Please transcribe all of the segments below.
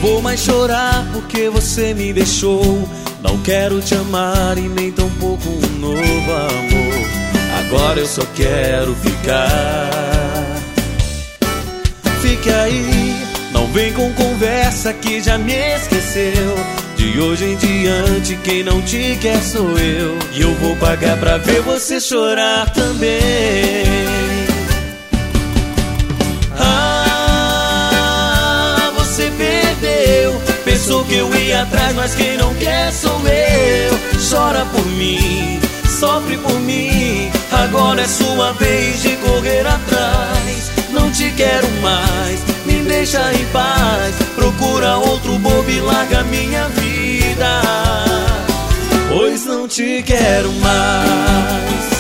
vou mais chorar porque você me deixou. Não quero te amar e nem tampouco um novo amor. Agora eu só quero ficar. Fique aí, não vem com conversa que já me esqueceu. De hoje em diante quem não te quer sou eu. E eu vou pagar pra ver você chorar também. Você perdeu, pensou que eu ia atrás, mas quem não quer sou eu. Chora por mim, sofre por mim, agora é sua vez de correr atrás. Não te quero mais, me deixa em paz. Procura outro bobo e larga minha vida, pois não te quero mais.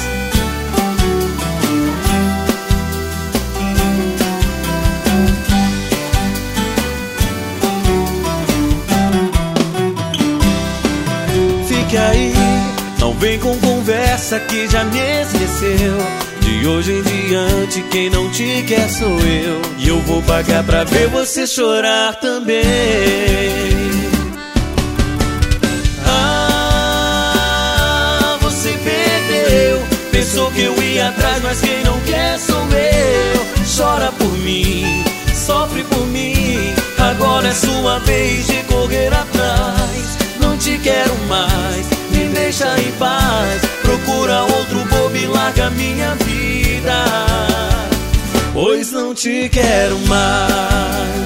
Fique aí, não vem com conversa que já me esqueceu. De hoje em diante quem não te quer sou eu. E eu vou pagar pra ver você chorar também. Você perdeu, pensou que eu ia atrás, mas quem não quer sou eu. Chora por mim, sofre por mim, agora é sua vez de correr atrás. Não te quero mais, me deixa em paz. Procura outro bobo e larga minha vida, pois não te quero mais.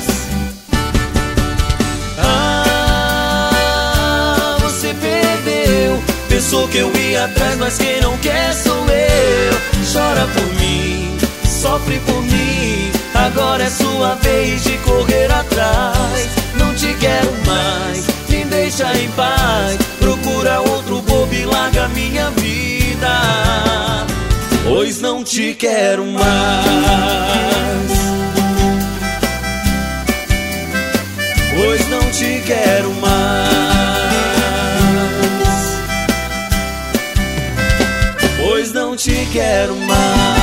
Você perdeu, pensou que eu ia atrás, mas quem não quer sou eu. Chora por mim, sofre por mim, agora é sua vez de correr atrás. Não te quero mais, me deixa em paz. Procura outro bobo e larga minha vida, pois não te quero mais. Pois não te quero mais. Pois não te quero mais.